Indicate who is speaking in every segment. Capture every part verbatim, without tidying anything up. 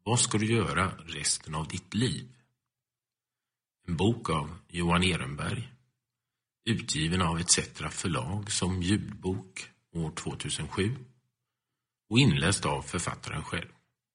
Speaker 1: Vad ska du göra resten av ditt liv? En bok av Johan Ehrenberg, utgiven av et cetera förlag som ljudbok år tvåtusensju och inläst av författaren själv.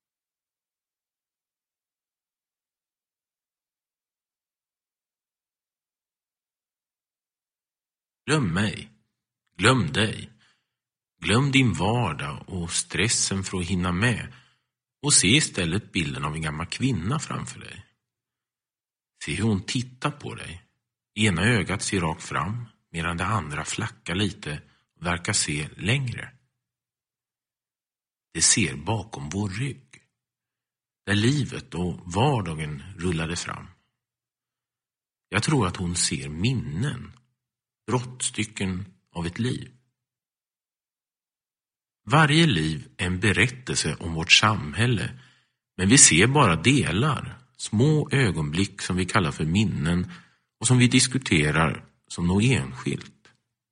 Speaker 1: Glöm mig, glöm dig, glöm din vardag och stressen för att hinna med och se istället bilden av en gammal kvinna framför dig. Se hur hon tittar på dig. Ena ögat ser rakt fram medan det andra flackar lite och verkar se längre. Det ser bakom vår rygg, där livet och vardagen rullade fram. Jag tror att hon ser minnen, brottstycken av ett liv. Varje liv är en berättelse om vårt samhälle, men vi ser bara delar, små ögonblick som vi kallar för minnen och som vi diskuterar som något enskilt.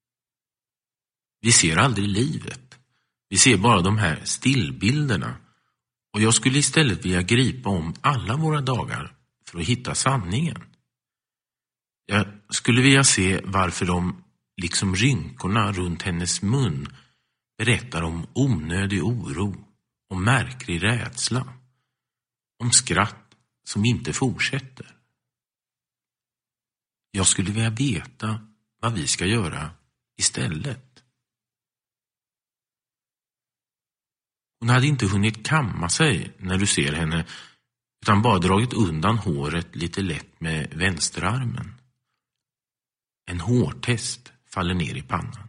Speaker 1: Vi ser aldrig livet, vi ser bara de här stillbilderna, och jag skulle istället vilja gripa om alla våra dagar för att hitta sanningen. Jag skulle vilja se varför de, liksom rynkorna runt hennes mun, berättar om onödig oro, om märklig rädsla, om skratt som inte fortsätter. Jag skulle vilja veta vad vi ska göra istället. Hon hade inte hunnit kamma sig när du ser henne, utan bara dragit undan håret lite lätt med vänsterarmen. En hårtest faller ner i pannan.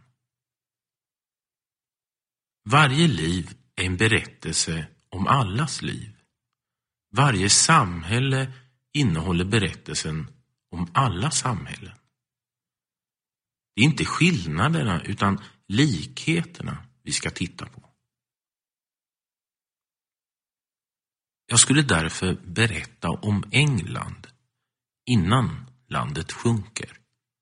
Speaker 1: Varje liv är en berättelse om allas liv. Varje samhälle innehåller berättelsen om alla samhällen. Det är inte skillnaderna utan likheterna vi ska titta på. Jag skulle därför berätta om England innan landet sjunker.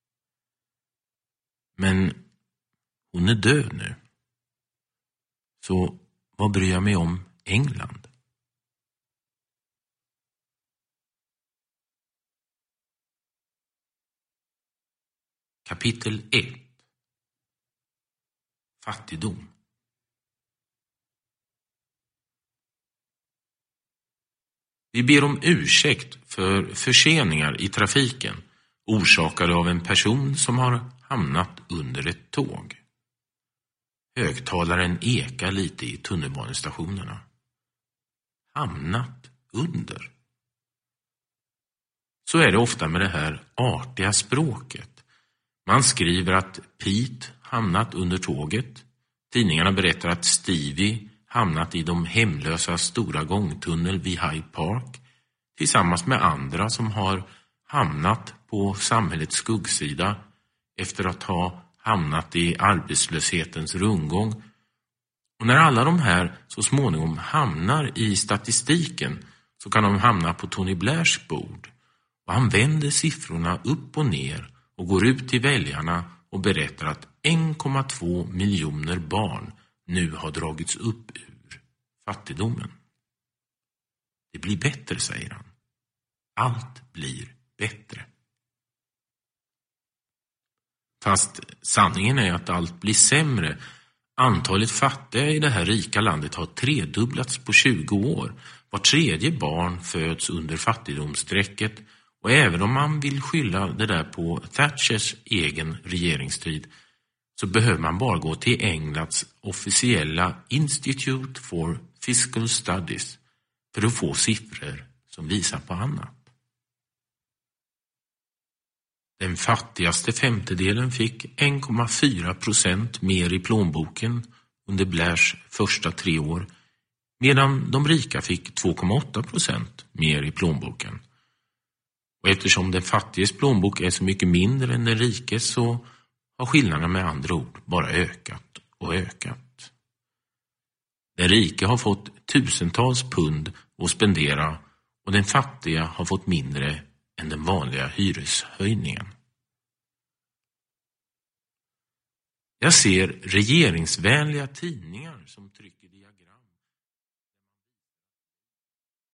Speaker 1: Men hon är död nu. Så vad bryr jag mig om England? Kapitel ett. Fattigdom. Vi ber om ursäkt för förseningar i trafiken orsakade av en person som har hamnat under ett tåg. Högtalaren ekar lite i tunnelbanestationerna. Hamnat under. Så är det ofta med det här artiga språket. Man skriver att Pete hamnat under tåget. Tidningarna berättar att Stevie hamnat i de hemlösa stora gångtunnel vid Hyde Park tillsammans med andra som har hamnat på samhällets skuggsida efter att ha hamnat i arbetslöshetens rundgång. Och när alla de här så småningom hamnar i statistiken så kan de hamna på Tony Blairs bord. Och han vänder siffrorna upp och ner och går ut till väljarna och berättar att en komma två miljoner barn nu har dragits upp ur fattigdomen. Det blir bättre, säger han. Allt blir bättre. Fast sanningen är att allt blir sämre. Antalet fattiga i det här rika landet har tredubblats på tjugo år. Var tredje barn föds under fattigdomsstrecket, och även om man vill skylla det där på Thatchers egen regeringstid så behöver man bara gå till Englands officiella Institute for Fiscal Studies för att få siffror som visar på annat. Den fattigaste femtedelen fick en komma fyra procent mer i plånboken under Blairs första tre år, medan de rika fick två komma åtta procent mer i plånboken. Och eftersom den fattiges plånbok är så mycket mindre än den rikes så har skillnaderna med andra ord bara ökat och ökat. Den rike har fått tusentals pund att spendera och den fattiga har fått mindre än den vanliga hyreshöjningen. Jag ser regeringsvänliga tidningar som trycker diagram